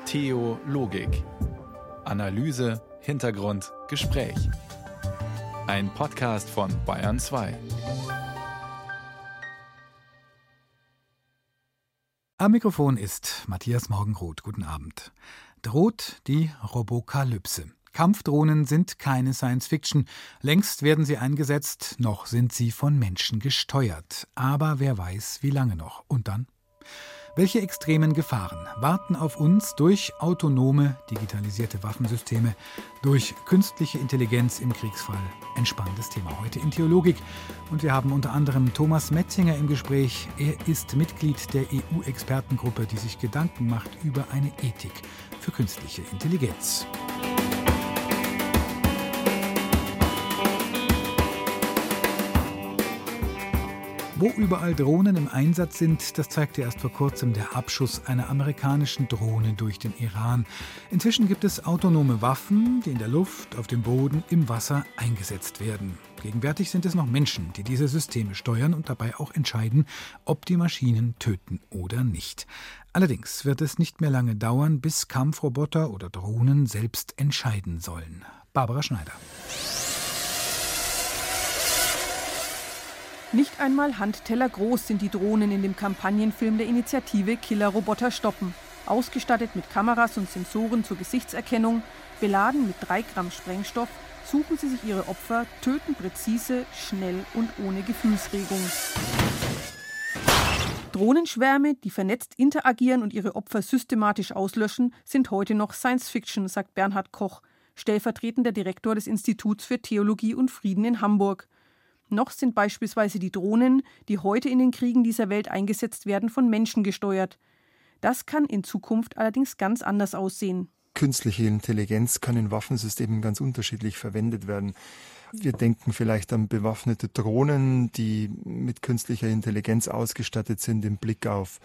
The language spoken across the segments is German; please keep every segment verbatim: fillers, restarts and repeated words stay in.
Theologik. Analyse, Hintergrund, Gespräch. Ein Podcast von Bayern zwei. Am Mikrofon ist Matthias Morgenroth. Guten Abend. Droht die Robokalypse. Kampfdrohnen sind keine Science-Fiction. Längst werden sie eingesetzt, noch sind sie von Menschen gesteuert. Aber wer weiß, wie lange noch. Und dann? Welche extremen Gefahren warten auf uns durch autonome, digitalisierte Waffensysteme, durch künstliche Intelligenz im Kriegsfall? Ein spannendes Thema heute in Theologik. Und wir haben unter anderem Thomas Metzinger im Gespräch. Er ist Mitglied der E U-Expertengruppe, die sich Gedanken macht über eine Ethik für künstliche Intelligenz. Wo überall Drohnen im Einsatz sind, das zeigte erst vor kurzem der Abschuss einer amerikanischen Drohne durch den Iran. Inzwischen gibt es autonome Waffen, die in der Luft, auf dem Boden, im Wasser eingesetzt werden. Gegenwärtig sind es noch Menschen, die diese Systeme steuern und dabei auch entscheiden, ob die Maschinen töten oder nicht. Allerdings wird es nicht mehr lange dauern, bis Kampfroboter oder Drohnen selbst entscheiden sollen. Barbara Schneider. Nicht einmal Handteller groß sind die Drohnen in dem Kampagnenfilm der Initiative Killerroboter stoppen. Ausgestattet mit Kameras und Sensoren zur Gesichtserkennung, beladen mit drei Gramm Sprengstoff, suchen sie sich ihre Opfer, töten präzise, schnell und ohne Gefühlsregung. Drohnenschwärme, die vernetzt interagieren und ihre Opfer systematisch auslöschen, sind heute noch Science-Fiction, sagt Bernhard Koch, stellvertretender Direktor des Instituts für Theologie und Frieden in Hamburg. Noch sind beispielsweise die Drohnen, die heute in den Kriegen dieser Welt eingesetzt werden, von Menschen gesteuert. Das kann in Zukunft allerdings ganz anders aussehen. Künstliche Intelligenz kann in Waffensystemen ganz unterschiedlich verwendet werden. Wir denken vielleicht an bewaffnete Drohnen, die mit künstlicher Intelligenz ausgestattet sind im Blick auf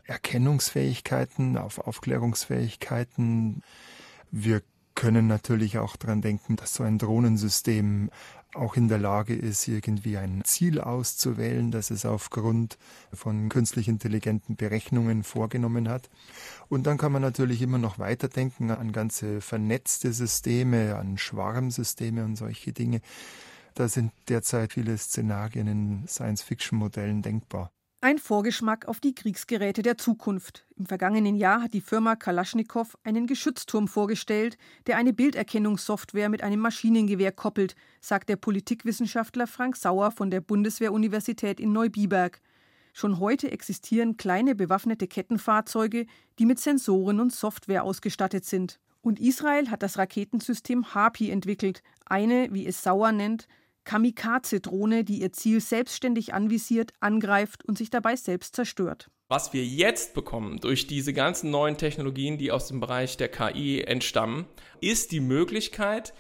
Erkennungsfähigkeiten, auf Aufklärungsfähigkeiten. Wir können natürlich auch daran denken, dass so ein Drohnensystem auch in der Lage ist, irgendwie ein Ziel auszuwählen, das es aufgrund von künstlich intelligenten Berechnungen vorgenommen hat. Und dann kann man natürlich immer noch weiterdenken an ganze vernetzte Systeme, an Schwarmsysteme und solche Dinge. Da sind derzeit viele Szenarien in Science-Fiction-Modellen denkbar. Ein Vorgeschmack auf die Kriegsgeräte der Zukunft. Im vergangenen Jahr hat die Firma Kalaschnikow einen Geschützturm vorgestellt, der eine Bilderkennungssoftware mit einem Maschinengewehr koppelt, sagt der Politikwissenschaftler Frank Sauer von der Bundeswehr-Universität in Neubiberg. Schon heute existieren kleine bewaffnete Kettenfahrzeuge, die mit Sensoren und Software ausgestattet sind. Und Israel hat das Raketensystem Harpy entwickelt, eine, wie es Sauer nennt, Kamikaze-Drohne, die ihr Ziel selbstständig anvisiert, angreift und sich dabei selbst zerstört. Was wir jetzt bekommen durch diese ganzen neuen Technologien, die aus dem Bereich der K I entstammen, ist die Möglichkeit,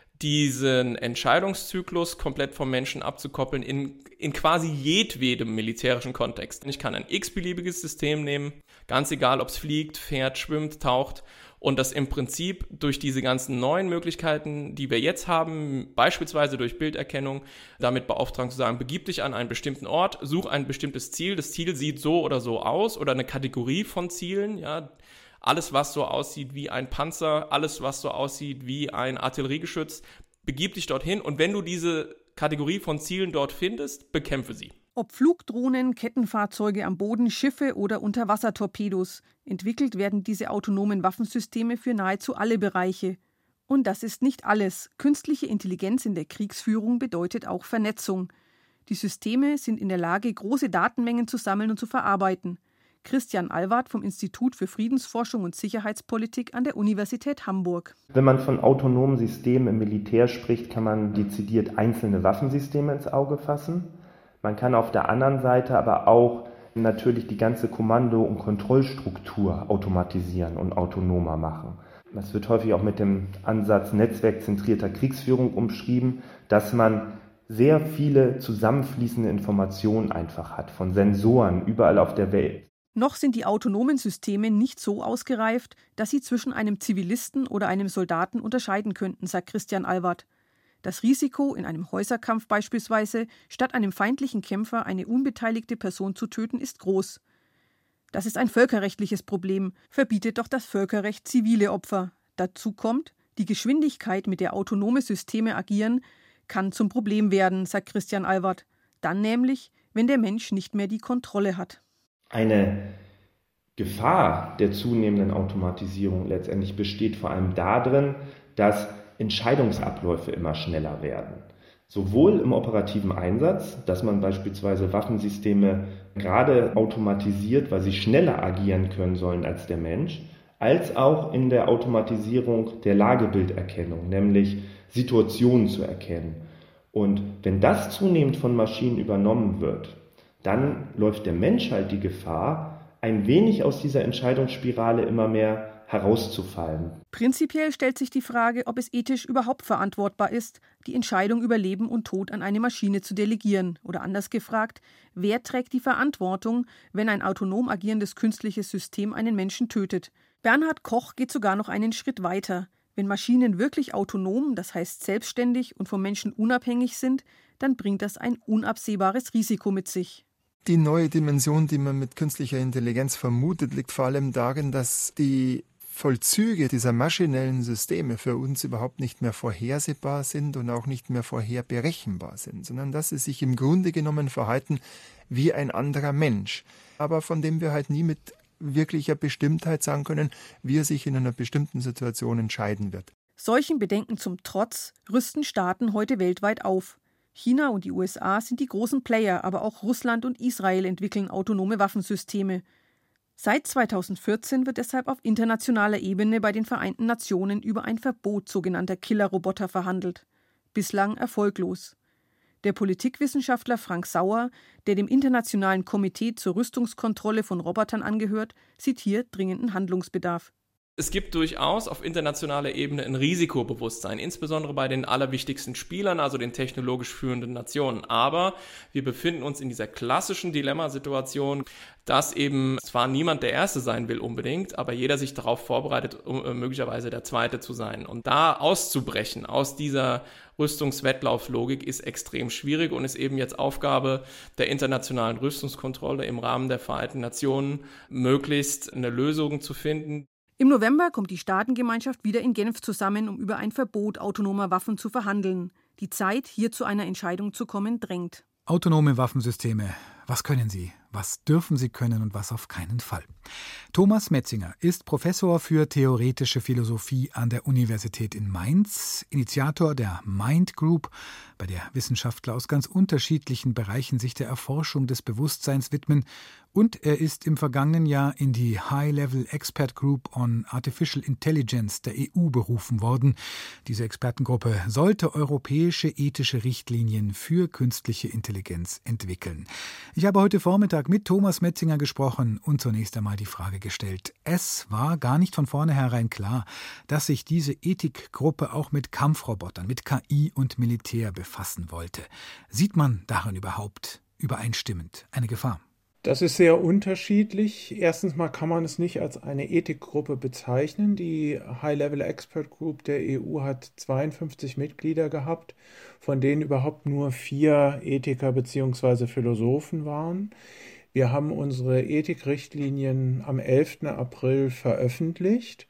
diesen Entscheidungszyklus komplett vom Menschen abzukoppeln in, in quasi jedwedem militärischen Kontext. Ich kann ein x-beliebiges System nehmen, ganz egal, ob es fliegt, fährt, schwimmt, taucht, und das im Prinzip durch diese ganzen neuen Möglichkeiten, die wir jetzt haben, beispielsweise durch Bilderkennung, damit beauftragen zu sagen, begib dich an einen bestimmten Ort, such ein bestimmtes Ziel, das Ziel sieht so oder so aus oder eine Kategorie von Zielen, ja, alles, was so aussieht wie ein Panzer, alles, was so aussieht wie ein Artilleriegeschütz, begib dich dorthin und wenn du diese Kategorie von Zielen dort findest, bekämpfe sie. Ob Flugdrohnen, Kettenfahrzeuge am Boden, Schiffe oder Unterwassertorpedos, entwickelt werden diese autonomen Waffensysteme für nahezu alle Bereiche. Und das ist nicht alles. Künstliche Intelligenz in der Kriegsführung bedeutet auch Vernetzung. Die Systeme sind in der Lage, große Datenmengen zu sammeln und zu verarbeiten. Christian Alward vom Institut für Friedensforschung und Sicherheitspolitik an der Universität Hamburg. Wenn man von autonomen Systemen im Militär spricht, kann man dezidiert einzelne Waffensysteme ins Auge fassen. Man kann auf der anderen Seite aber auch natürlich die ganze Kommando- und Kontrollstruktur automatisieren und autonomer machen. Das wird häufig auch mit dem Ansatz netzwerkzentrierter Kriegsführung umschrieben, dass man sehr viele zusammenfließende Informationen einfach hat, von Sensoren überall auf der Welt. Noch sind die autonomen Systeme nicht so ausgereift, dass sie zwischen einem Zivilisten oder einem Soldaten unterscheiden könnten, sagt Christian Alward. Das Risiko, in einem Häuserkampf beispielsweise, statt einem feindlichen Kämpfer eine unbeteiligte Person zu töten, ist groß. Das ist ein völkerrechtliches Problem, verbietet doch das Völkerrecht zivile Opfer. Dazu kommt, die Geschwindigkeit, mit der autonome Systeme agieren, kann zum Problem werden, sagt Christian Alward. Dann nämlich, wenn der Mensch nicht mehr die Kontrolle hat. Eine Gefahr der zunehmenden Automatisierung letztendlich besteht vor allem darin, dass Entscheidungsabläufe immer schneller werden. Sowohl im operativen Einsatz, dass man beispielsweise Waffensysteme gerade automatisiert, weil sie schneller agieren können sollen als der Mensch, als auch in der Automatisierung der Lagebilderkennung, nämlich Situationen zu erkennen. Und wenn das zunehmend von Maschinen übernommen wird, dann läuft der Mensch halt die Gefahr, ein wenig aus dieser Entscheidungsspirale immer mehr herauszufallen. Prinzipiell stellt sich die Frage, ob es ethisch überhaupt verantwortbar ist, die Entscheidung über Leben und Tod an eine Maschine zu delegieren. Oder anders gefragt, wer trägt die Verantwortung, wenn ein autonom agierendes künstliches System einen Menschen tötet? Bernhard Koch geht sogar noch einen Schritt weiter. Wenn Maschinen wirklich autonom, das heißt selbstständig und vom Menschen unabhängig sind, dann bringt das ein unabsehbares Risiko mit sich. Die neue Dimension, die man mit künstlicher Intelligenz vermutet, liegt vor allem darin, dass die Vollzüge dieser maschinellen Systeme für uns überhaupt nicht mehr vorhersehbar sind und auch nicht mehr vorherberechenbar sind, sondern dass sie sich im Grunde genommen verhalten wie ein anderer Mensch, aber von dem wir halt nie mit wirklicher Bestimmtheit sagen können, wie er sich in einer bestimmten Situation entscheiden wird. Solchen Bedenken zum Trotz rüsten Staaten heute weltweit auf. China und die U S A sind die großen Player, aber auch Russland und Israel entwickeln autonome Waffensysteme. Seit zweitausendvierzehn wird deshalb auf internationaler Ebene bei den Vereinten Nationen über ein Verbot sogenannter Killerroboter verhandelt. Bislang erfolglos. Der Politikwissenschaftler Frank Sauer, der dem Internationalen Komitee zur Rüstungskontrolle von Robotern angehört, sieht hier dringenden Handlungsbedarf. Es gibt durchaus auf internationaler Ebene ein Risikobewusstsein, insbesondere bei den allerwichtigsten Spielern, also den technologisch führenden Nationen. Aber wir befinden uns in dieser klassischen Dilemmasituation, dass eben zwar niemand der Erste sein will unbedingt, aber jeder sich darauf vorbereitet, um möglicherweise der Zweite zu sein. Und da auszubrechen aus dieser Rüstungswettlauflogik ist extrem schwierig und ist eben jetzt Aufgabe der internationalen Rüstungskontrolle im Rahmen der Vereinten Nationen, möglichst eine Lösung zu finden. Im November kommt die Staatengemeinschaft wieder in Genf zusammen, um über ein Verbot autonomer Waffen zu verhandeln. Die Zeit, hier zu einer Entscheidung zu kommen, drängt. Autonome Waffensysteme. Was können sie? Was dürfen sie können und was auf keinen Fall? Thomas Metzinger ist Professor für theoretische Philosophie an der Universität in Mainz, Initiator der Mind Group, bei der Wissenschaftler aus ganz unterschiedlichen Bereichen sich der Erforschung des Bewusstseins widmen, und er ist im vergangenen Jahr in die High-Level Expert Group on Artificial Intelligence der E U berufen worden. Diese Expertengruppe sollte europäische ethische Richtlinien für künstliche Intelligenz entwickeln. Ich habe heute Vormittag mit Thomas Metzinger gesprochen und zunächst einmal die Frage gestellt. Es war gar nicht von vornherein klar, dass sich diese Ethikgruppe auch mit Kampfrobotern, mit K I und Militär befassen wollte. Sieht man darin überhaupt übereinstimmend eine Gefahr? Das ist sehr unterschiedlich. Erstens mal kann man es nicht als eine Ethikgruppe bezeichnen. Die High-Level Expert Group der E U hat zweiundfünfzig Mitglieder gehabt, von denen überhaupt nur vier Ethiker bzw. Philosophen waren. Wir haben unsere Ethikrichtlinien am elften April veröffentlicht.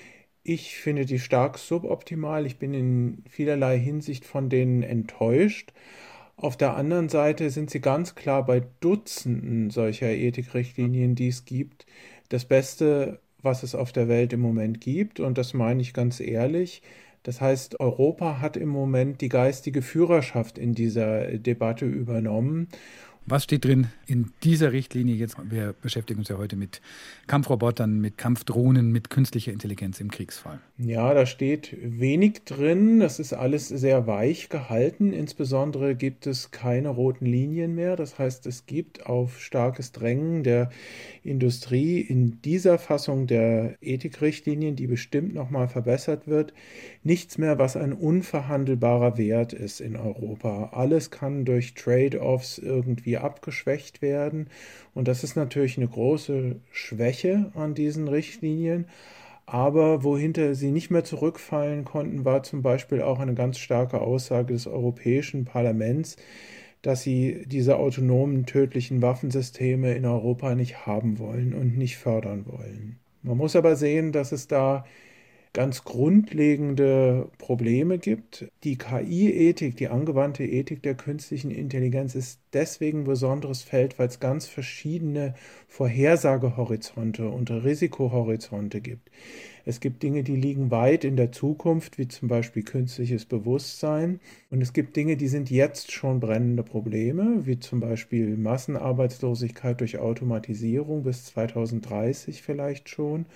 Ich finde die stark suboptimal. Ich bin in vielerlei Hinsicht von denen enttäuscht. Auf der anderen Seite sind sie ganz klar bei Dutzenden solcher Ethikrichtlinien, die es gibt, das Beste, was es auf der Welt im Moment gibt. Und das meine ich ganz ehrlich. Das heißt, Europa hat im Moment die geistige Führerschaft in dieser Debatte übernommen. Was steht drin in dieser Richtlinie jetzt? Wir beschäftigen uns ja heute mit Kampfrobotern, mit Kampfdrohnen, mit künstlicher Intelligenz im Kriegsfall. Ja, da steht wenig drin. Das ist alles sehr weich gehalten. Insbesondere gibt es keine roten Linien mehr. Das heißt, es gibt auf starkes Drängen der Industrie in dieser Fassung der Ethikrichtlinien, die bestimmt nochmal verbessert wird, nichts mehr, was ein unverhandelbarer Wert ist in Europa. Alles kann durch Trade-offs irgendwie abgeschwächt werden. Und das ist natürlich eine große Schwäche an diesen Richtlinien. Aber wohinter sie nicht mehr zurückfallen konnten, war zum Beispiel auch eine ganz starke Aussage des Europäischen Parlaments, dass sie diese autonomen tödlichen Waffensysteme in Europa nicht haben wollen und nicht fördern wollen. Man muss aber sehen, dass es da ganz grundlegende Probleme gibt. Die K I-Ethik, die angewandte Ethik der künstlichen Intelligenz ist deswegen ein besonderes Feld, weil es ganz verschiedene Vorhersagehorizonte und Risikohorizonte gibt. Es gibt Dinge, die liegen weit in der Zukunft, wie zum Beispiel künstliches Bewusstsein. Und es gibt Dinge, die sind jetzt schon brennende Probleme, wie zum Beispiel Massenarbeitslosigkeit durch Automatisierung bis zweitausenddreißig vielleicht schon.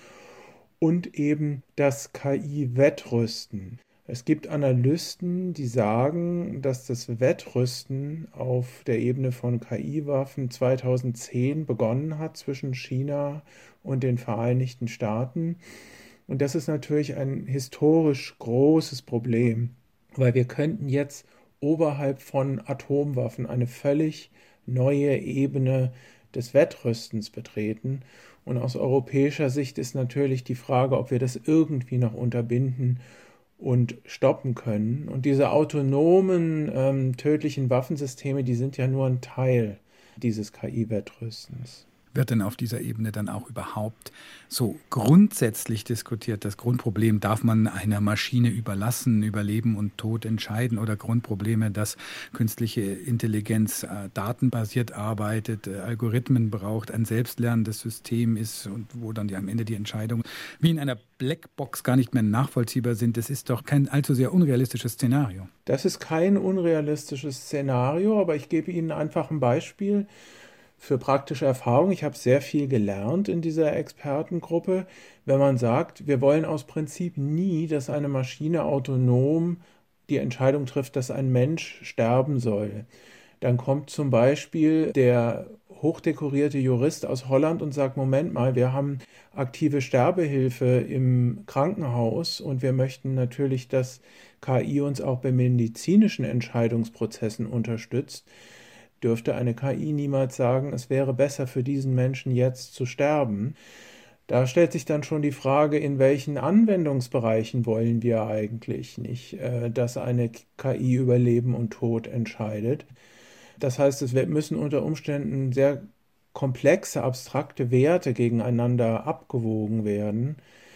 Und eben das K I-Wettrüsten. Es gibt Analysten, die sagen, dass das Wettrüsten auf der Ebene von K I-Waffen zweitausendzehn begonnen hat zwischen China und den Vereinigten Staaten. Und das ist natürlich ein historisch großes Problem, weil wir könnten jetzt oberhalb von Atomwaffen eine völlig neue Ebene des Wettrüstens betreten. Und aus europäischer Sicht ist natürlich die Frage, ob wir das irgendwie noch unterbinden und stoppen können. Und diese autonomen, ähm, tödlichen Waffensysteme, die sind ja nur ein Teil dieses K I-Wettrüstens. Wird denn auf dieser Ebene dann auch überhaupt so grundsätzlich diskutiert? Das Grundproblem, darf man einer Maschine überlassen, über Leben und Tod entscheiden, oder Grundprobleme, dass künstliche Intelligenz äh, datenbasiert arbeitet, äh, Algorithmen braucht, ein selbstlernendes System ist und wo dann die, am Ende die Entscheidungen wie in einer Blackbox gar nicht mehr nachvollziehbar sind. Das ist doch kein allzu sehr unrealistisches Szenario. Das ist kein unrealistisches Szenario, aber ich gebe Ihnen einfach ein Beispiel für praktische Erfahrung. Ich habe sehr viel gelernt in dieser Expertengruppe. Wenn man sagt, wir wollen aus Prinzip nie, dass eine Maschine autonom die Entscheidung trifft, dass ein Mensch sterben soll, dann kommt zum Beispiel der hochdekorierte Jurist aus Holland und sagt, Moment mal, wir haben aktive Sterbehilfe im Krankenhaus und wir möchten natürlich, dass K I uns auch bei medizinischen Entscheidungsprozessen unterstützt. Dürfte eine K I niemals sagen, es wäre besser für diesen Menschen jetzt zu sterben. Da stellt sich dann schon die Frage, in welchen Anwendungsbereichen wollen wir eigentlich nicht, dass eine K I über Leben und Tod entscheidet. Das heißt, es müssen unter Umständen sehr komplexe, abstrakte Werte gegeneinander abgewogen werden.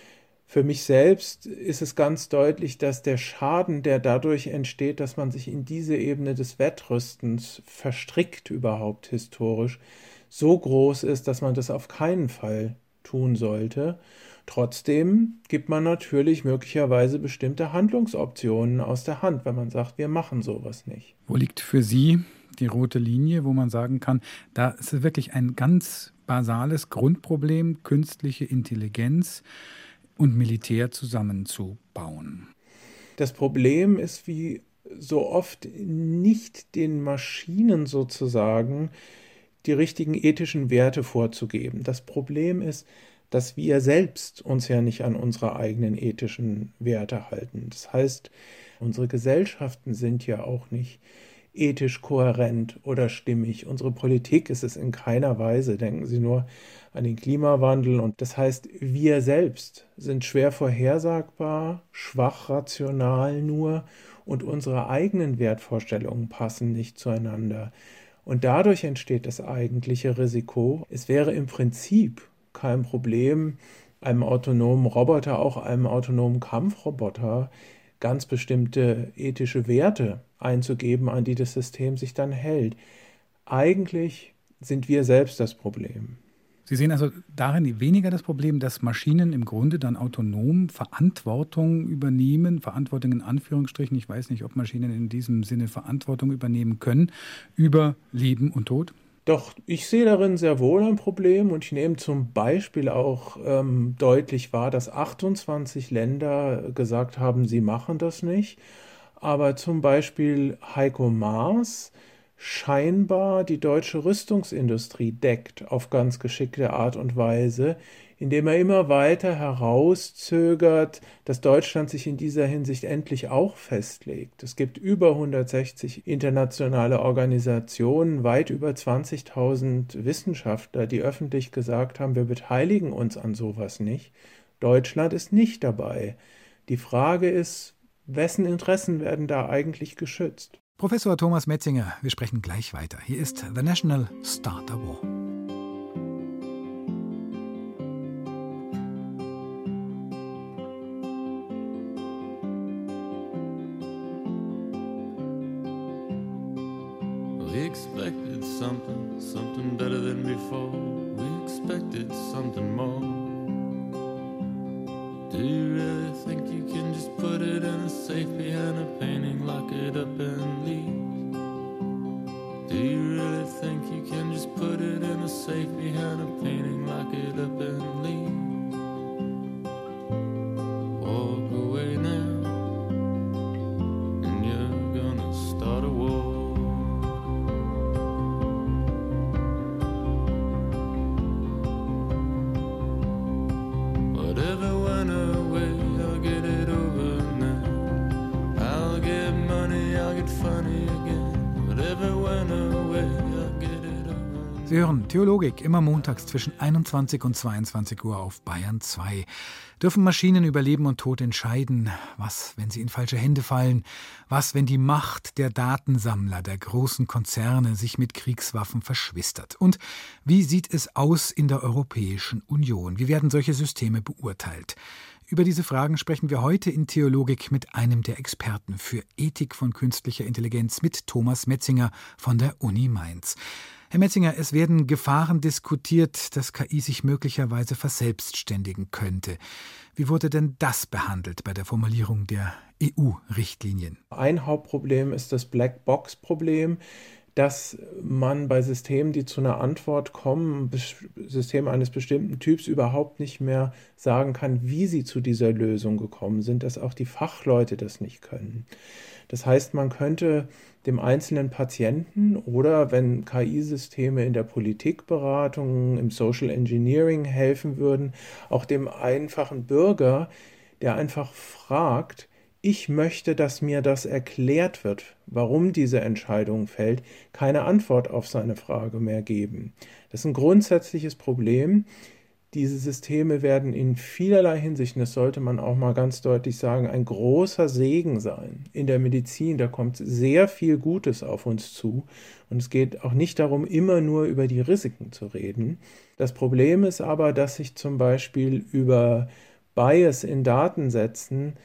Für mich selbst ist es ganz deutlich, dass der Schaden, der dadurch entsteht, dass man sich in diese Ebene des Wettrüstens verstrickt überhaupt historisch, so groß ist, dass man das auf keinen Fall tun sollte. Trotzdem gibt man natürlich möglicherweise bestimmte Handlungsoptionen aus der Hand, wenn man sagt, wir machen sowas nicht. Wo liegt für Sie die rote Linie, wo man sagen kann, da ist es wirklich ein ganz basales Grundproblem, künstliche Intelligenz und Militär zusammenzubauen? Das Problem ist, wie so oft, nicht den Maschinen sozusagen die richtigen ethischen Werte vorzugeben. Das Problem ist, dass wir selbst uns ja nicht an unsere eigenen ethischen Werte halten. Das heißt, unsere Gesellschaften sind ja auch nicht ethisch kohärent oder stimmig. Unsere Politik ist es in keiner Weise. Denken Sie nur an den Klimawandel. Und das heißt, wir selbst sind schwer vorhersagbar, schwach rational nur, und unsere eigenen Wertvorstellungen passen nicht zueinander. Und dadurch entsteht das eigentliche Risiko. Es wäre im Prinzip kein Problem, einem autonomen Roboter, auch einem autonomen Kampfroboter, ganz bestimmte ethische Werte einzugeben, an die das System sich dann hält. Eigentlich sind wir selbst das Problem. Sie sehen also darin weniger das Problem, dass Maschinen im Grunde dann autonom Verantwortung übernehmen, Verantwortung in Anführungsstrichen, ich weiß nicht, ob Maschinen in diesem Sinne Verantwortung übernehmen können, über Leben und Tod? Doch, ich sehe darin sehr wohl ein Problem, und ich nehme zum Beispiel auch ähm, deutlich wahr, dass achtundzwanzig Länder gesagt haben, sie machen das nicht. Aber zum Beispiel Heiko Maas scheinbar die deutsche Rüstungsindustrie deckt auf ganz geschickte Art und Weise, indem er immer weiter herauszögert, dass Deutschland sich in dieser Hinsicht endlich auch festlegt. Es gibt über hundertsechzig internationale Organisationen, weit über zwanzigtausend Wissenschaftler, die öffentlich gesagt haben, wir beteiligen uns an sowas nicht. Deutschland ist nicht dabei. Die Frage ist, wessen Interessen werden da eigentlich geschützt? Professor Thomas Metzinger, wir sprechen gleich weiter. Hier ist The National Start a War. We expected something, something better than before. We expected something more. Do you really think you can just put it in a safe behind a painting, lock it up and leave? Do you really think you can just put it in a safe behind a painting, lock it up and leave? Walk away now, and you're gonna start a war. Whatever went away, I'll get it over now. I'll get money, I'll get funny again. Whatever went away, I'll get it over. Sie hören Theologik immer montags zwischen einundzwanzig und zweiundzwanzig Uhr auf Bayern zwei. Dürfen Maschinen über Leben und Tod entscheiden? Was, wenn sie in falsche Hände fallen? Was, wenn die Macht der Datensammler, der großen Konzerne sich mit Kriegswaffen verschwistert? Und wie sieht es aus in der Europäischen Union? Wie werden solche Systeme beurteilt? Über diese Fragen sprechen wir heute in Theologik mit einem der Experten für Ethik von künstlicher Intelligenz, mit Thomas Metzinger von der Uni Mainz. Herr Metzinger, es werden Gefahren diskutiert, dass K I sich möglicherweise verselbstständigen könnte. Wie wurde denn das behandelt bei der Formulierung der E U-Richtlinien? Ein Hauptproblem ist das Blackbox-Problem, dass man bei Systemen, die zu einer Antwort kommen, Systeme eines bestimmten Typs, überhaupt nicht mehr sagen kann, wie sie zu dieser Lösung gekommen sind, dass auch die Fachleute das nicht können. Das heißt, man könnte dem einzelnen Patienten oder, wenn K I-Systeme in der Politikberatung, im Social Engineering helfen würden, auch dem einfachen Bürger, der einfach fragt, ich möchte, dass mir das erklärt wird, warum diese Entscheidung fällt, keine Antwort auf seine Frage mehr geben. Das ist ein grundsätzliches Problem. Diese Systeme werden in vielerlei Hinsicht, und das sollte man auch mal ganz deutlich sagen, ein großer Segen sein. In der Medizin, da kommt sehr viel Gutes auf uns zu. Und es geht auch nicht darum, immer nur über die Risiken zu reden. Das Problem ist aber, dass sich zum Beispiel über Bias in Datensätzen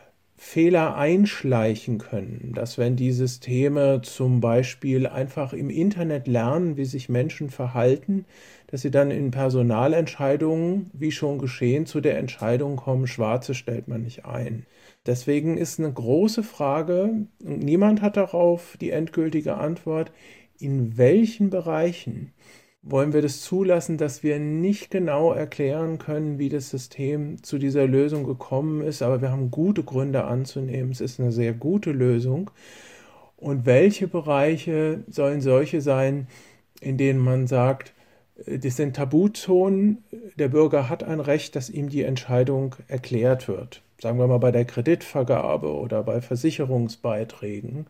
Fehler einschleichen können, dass wenn die Systeme zum Beispiel einfach im Internet lernen, wie sich Menschen verhalten, dass sie dann in Personalentscheidungen, wie schon geschehen, zu der Entscheidung kommen, Schwarze stellt man nicht ein. Deswegen ist eine große Frage, und niemand hat darauf die endgültige Antwort, in welchen Bereichen wollen wir das zulassen, dass wir nicht genau erklären können, wie das System zu dieser Lösung gekommen ist, aber wir haben gute Gründe anzunehmen, es ist eine sehr gute Lösung. Und welche Bereiche sollen solche sein, in denen man sagt, das sind Tabuzonen, der Bürger hat ein Recht, dass ihm die Entscheidung erklärt wird. Sagen wir mal bei der Kreditvergabe oder bei Versicherungsbeiträgen.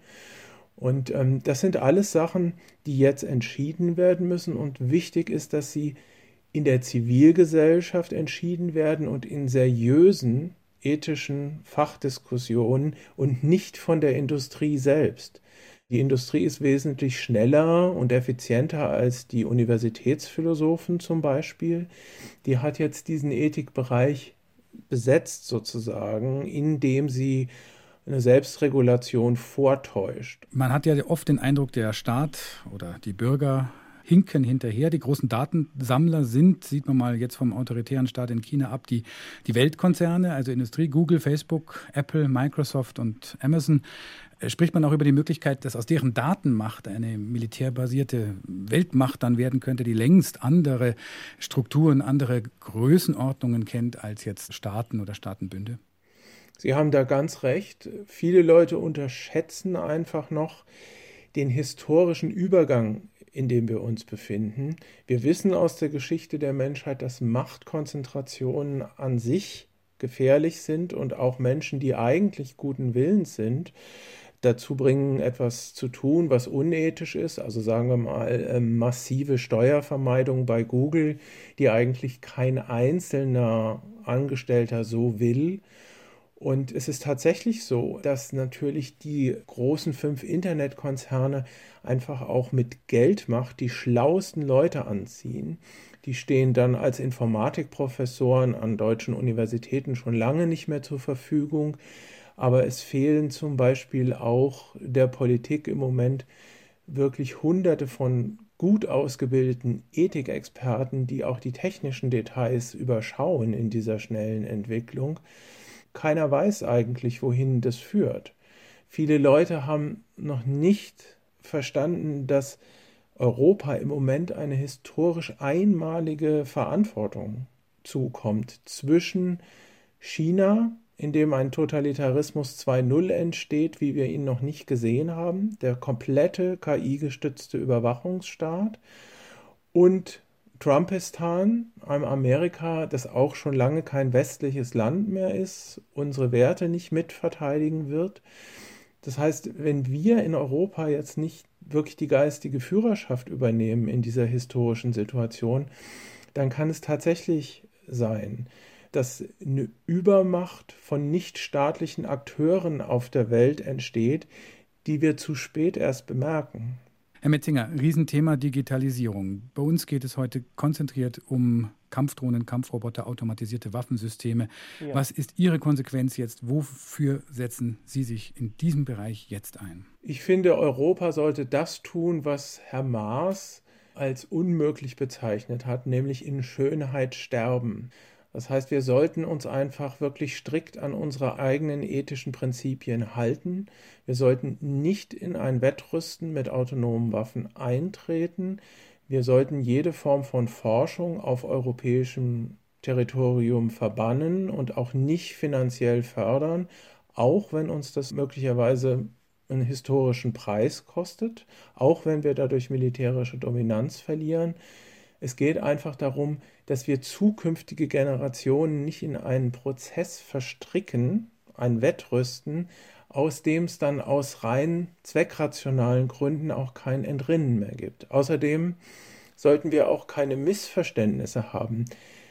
Und ähm, das sind alles Sachen, die jetzt entschieden werden müssen. Und wichtig ist, dass sie in der Zivilgesellschaft entschieden werden und in seriösen ethischen Fachdiskussionen und nicht von der Industrie selbst. Die Industrie ist wesentlich schneller und effizienter als die Universitätsphilosophen zum Beispiel. Die hat jetzt diesen Ethikbereich besetzt sozusagen, indem sie eine Selbstregulation vortäuscht. Man hat ja oft den Eindruck, der Staat oder die Bürger hinken hinterher. Die großen Datensammler sind, sieht man mal jetzt vom autoritären Staat in China ab, die, die Weltkonzerne, also Industrie, Google, Facebook, Apple, Microsoft und Amazon. Spricht man auch über die Möglichkeit, dass aus deren Datenmacht eine militärbasierte Weltmacht dann werden könnte, die längst andere Strukturen, andere Größenordnungen kennt als jetzt Staaten oder Staatenbünde? Sie haben da ganz recht. Viele Leute unterschätzen einfach noch den historischen Übergang, in dem wir uns befinden. Wir wissen aus der Geschichte der Menschheit, dass Machtkonzentrationen an sich gefährlich sind und auch Menschen, die eigentlich guten Willens sind, dazu bringen, etwas zu tun, was unethisch ist. Also sagen wir mal äh, massive Steuervermeidung bei Google, die eigentlich kein einzelner Angestellter so will. Und es ist tatsächlich so, dass natürlich die großen fünf Internetkonzerne einfach auch mit Geldmacht die schlauesten Leute anziehen. Die stehen dann als Informatikprofessoren an deutschen Universitäten schon lange nicht mehr zur Verfügung. Aber es fehlen zum Beispiel auch der Politik im Moment wirklich Hunderte von gut ausgebildeten Ethikexperten, die auch die technischen Details überschauen in dieser schnellen Entwicklung. Keiner weiß eigentlich, wohin das führt. Viele Leute haben noch nicht verstanden, dass Europa im Moment eine historisch einmalige Verantwortung zukommt zwischen China, in dem ein Totalitarismus zwei Punkt null entsteht, wie wir ihn noch nicht gesehen haben, der komplette K I-gestützte Überwachungsstaat, und Trumpistan, einem Amerika, das auch schon lange kein westliches Land mehr ist, unsere Werte nicht mitverteidigen wird. Das heißt, wenn wir in Europa jetzt nicht wirklich die geistige Führerschaft übernehmen in dieser historischen Situation, dann kann es tatsächlich sein, dass eine Übermacht von nichtstaatlichen Akteuren auf der Welt entsteht, die wir zu spät erst bemerken. Herr Metzinger, Riesenthema Digitalisierung. Bei uns geht es heute konzentriert um Kampfdrohnen, Kampfroboter, automatisierte Waffensysteme. Ja. Was ist Ihre Konsequenz jetzt? Wofür setzen Sie sich in diesem Bereich jetzt ein? Ich finde, Europa sollte das tun, was Herr Maas als unmöglich bezeichnet hat, nämlich in Schönheit sterben. Das heißt, wir sollten uns einfach wirklich strikt an unsere eigenen ethischen Prinzipien halten. Wir sollten nicht in ein Wettrüsten mit autonomen Waffen eintreten. Wir sollten jede Form von Forschung auf europäischem Territorium verbannen und auch nicht finanziell fördern, auch wenn uns das möglicherweise einen historischen Preis kostet, auch wenn wir dadurch militärische Dominanz verlieren. Es geht einfach darum, dass wir zukünftige Generationen nicht in einen Prozess verstricken, ein Wettrüsten, aus dem es dann aus rein zweckrationalen Gründen auch kein Entrinnen mehr gibt. Außerdem sollten wir auch keine Missverständnisse haben,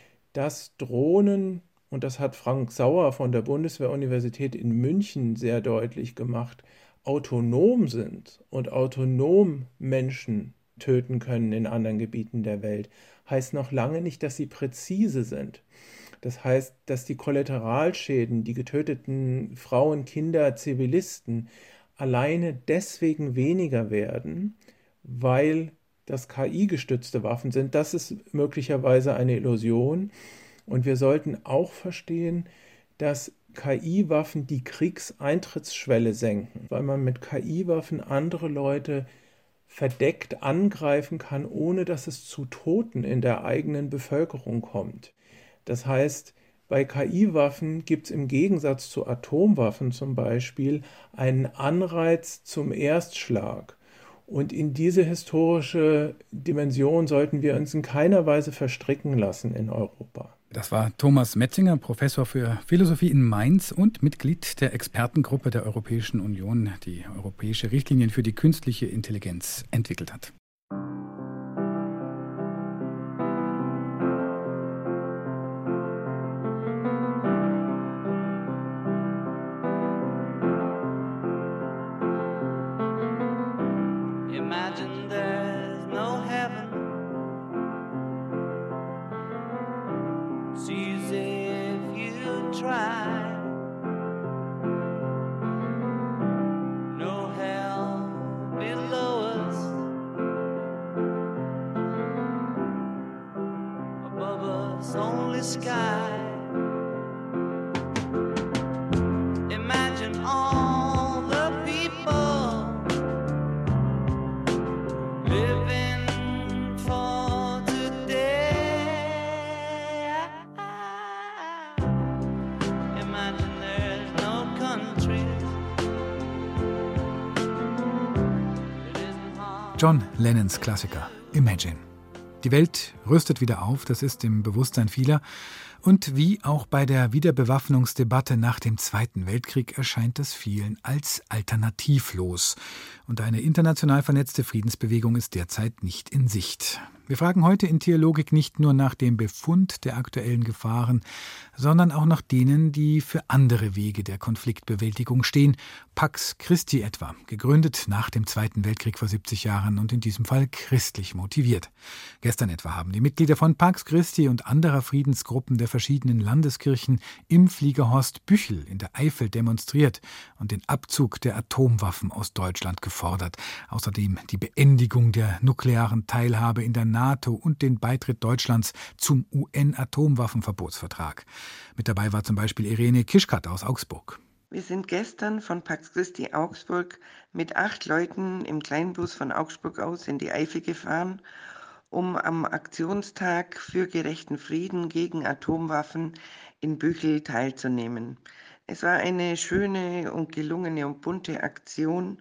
dass Drohnen, und das hat Frank Sauer von der Bundeswehr-Universität in München sehr deutlich gemacht, autonom sind und autonom Menschen töten können in anderen Gebieten der Welt, heißt noch lange nicht, dass sie präzise sind. Das heißt, dass die Kollateralschäden, die getöteten Frauen, Kinder, Zivilisten alleine deswegen weniger werden, weil das K I-gestützte Waffen sind. Das ist möglicherweise eine Illusion. Und wir sollten auch verstehen, dass K I-Waffen die Kriegseintrittsschwelle senken, weil man mit K I-Waffen andere Leute verdeckt angreifen kann, ohne dass es zu Toten in der eigenen Bevölkerung kommt. Das heißt, bei K I-Waffen gibt es im Gegensatz zu Atomwaffen zum Beispiel einen Anreiz zum Erstschlag. Und in diese historische Dimension sollten wir uns in keiner Weise verstricken lassen in Europa. Das war Thomas Metzinger, Professor für Philosophie in Mainz und Mitglied der Expertengruppe der Europäischen Union, die europäische Richtlinien für die künstliche Intelligenz entwickelt hat. Imagine there's no heaven. It's easy if you try. No hell below us. Above us only sky. Imagine all the people living for today. Imagine there's no countries. It isn't hard. John Lennons Klassiker Imagine. Die Welt rüstet wieder auf, das ist im Bewusstsein vieler. Und wie auch bei der Wiederbewaffnungsdebatte nach dem Zweiten Weltkrieg erscheint es vielen als alternativlos. Und eine international vernetzte Friedensbewegung ist derzeit nicht in Sicht. Wir fragen heute in Theologik nicht nur nach dem Befund der aktuellen Gefahren, sondern auch nach denen, die für andere Wege der Konfliktbewältigung stehen. Pax Christi etwa, gegründet nach dem Zweiten Weltkrieg vor siebzig Jahren und in diesem Fall christlich motiviert. Gestern etwa haben die Mitglieder von Pax Christi und anderer Friedensgruppen der verschiedenen Landeskirchen im Fliegerhorst Büchel in der Eifel demonstriert und den Abzug der Atomwaffen aus Deutschland gefordert. Außerdem die Beendigung der nuklearen Teilhabe in der NATO und den Beitritt Deutschlands zum U N-Atomwaffenverbotsvertrag. Mit dabei war zum Beispiel Irene Kischkat aus Augsburg. Wir sind gestern von Pax Christi Augsburg mit acht Leuten im Kleinbus von Augsburg aus in die Eifel gefahren, um am Aktionstag für gerechten Frieden gegen Atomwaffen in Büchel teilzunehmen. Es war eine schöne und gelungene und bunte Aktion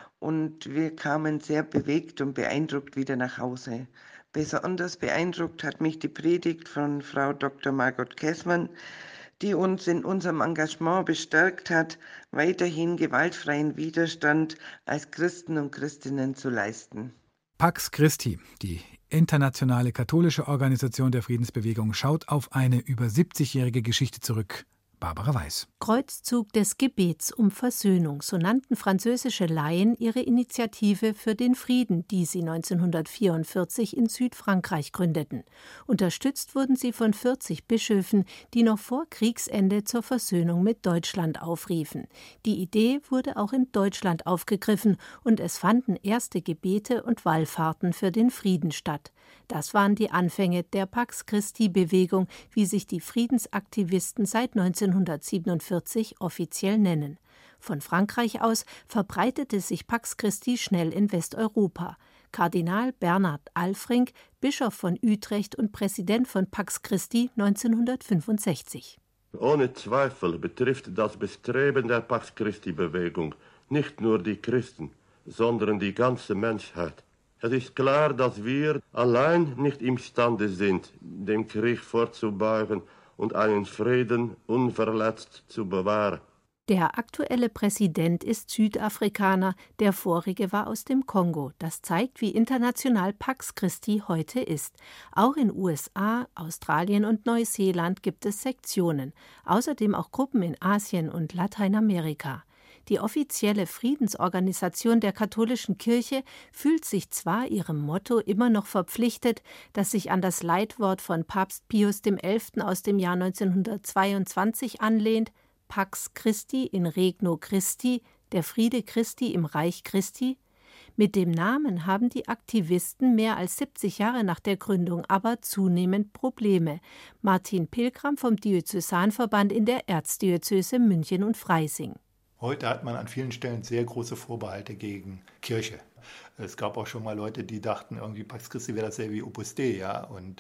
und wir kamen sehr bewegt und beeindruckt wieder nach Hause. Besonders beeindruckt hat mich die Predigt von Frau Doktor Margot Kessmann, die uns in unserem Engagement bestärkt hat, weiterhin gewaltfreien Widerstand als Christen und Christinnen zu leisten. Pax Christi, die internationale katholische Organisation der Friedensbewegung, schaut auf eine über siebzigjährige Geschichte zurück. Barbara Weiß. Kreuzzug des Gebets um Versöhnung, so nannten französische Laien ihre Initiative für den Frieden, die sie neunzehnhundertvierundvierzig in Südfrankreich gründeten. Unterstützt wurden sie von vierzig Bischöfen, die noch vor Kriegsende zur Versöhnung mit Deutschland aufriefen. Die Idee wurde auch in Deutschland aufgegriffen und es fanden erste Gebete und Wallfahrten für den Frieden statt. Das waren die Anfänge der Pax Christi-Bewegung, wie sich die Friedensaktivisten seit neunzehnhundertsiebenundvierzig offiziell nennen. Von Frankreich aus verbreitete sich Pax Christi schnell in Westeuropa. Kardinal Bernhard Alfrink, Bischof von Utrecht und Präsident von Pax Christi neunzehnhundertfünfundsechzig. Ohne Zweifel betrifft das Bestreben der Pax Christi-Bewegung nicht nur die Christen, sondern die ganze Menschheit. Es ist klar, dass wir allein nicht imstande sind, dem Krieg vorzubeugen und einen Frieden unverletzt zu bewahren. Der aktuelle Präsident ist Südafrikaner, der vorige war aus dem Kongo. Das zeigt, wie international Pax Christi heute ist. Auch in U S A, Australien und Neuseeland gibt es Sektionen, außerdem auch Gruppen in Asien und Lateinamerika. Die offizielle Friedensorganisation der katholischen Kirche fühlt sich zwar ihrem Motto immer noch verpflichtet, das sich an das Leitwort von Papst Pius der Elfte aus dem Jahr neunzehnhundertzweiundzwanzig anlehnt, Pax Christi in Regno Christi, der Friede Christi im Reich Christi. Mit dem Namen haben die Aktivisten mehr als siebzig Jahre nach der Gründung aber zunehmend Probleme. Martin Pilgram vom Diözesanverband in der Erzdiözese München und Freising. Heute hat man an vielen Stellen sehr große Vorbehalte gegen Kirche. Es gab auch schon mal Leute, die dachten, irgendwie Pax Christi wäre dasselbe wie Opus Dei, ja. Und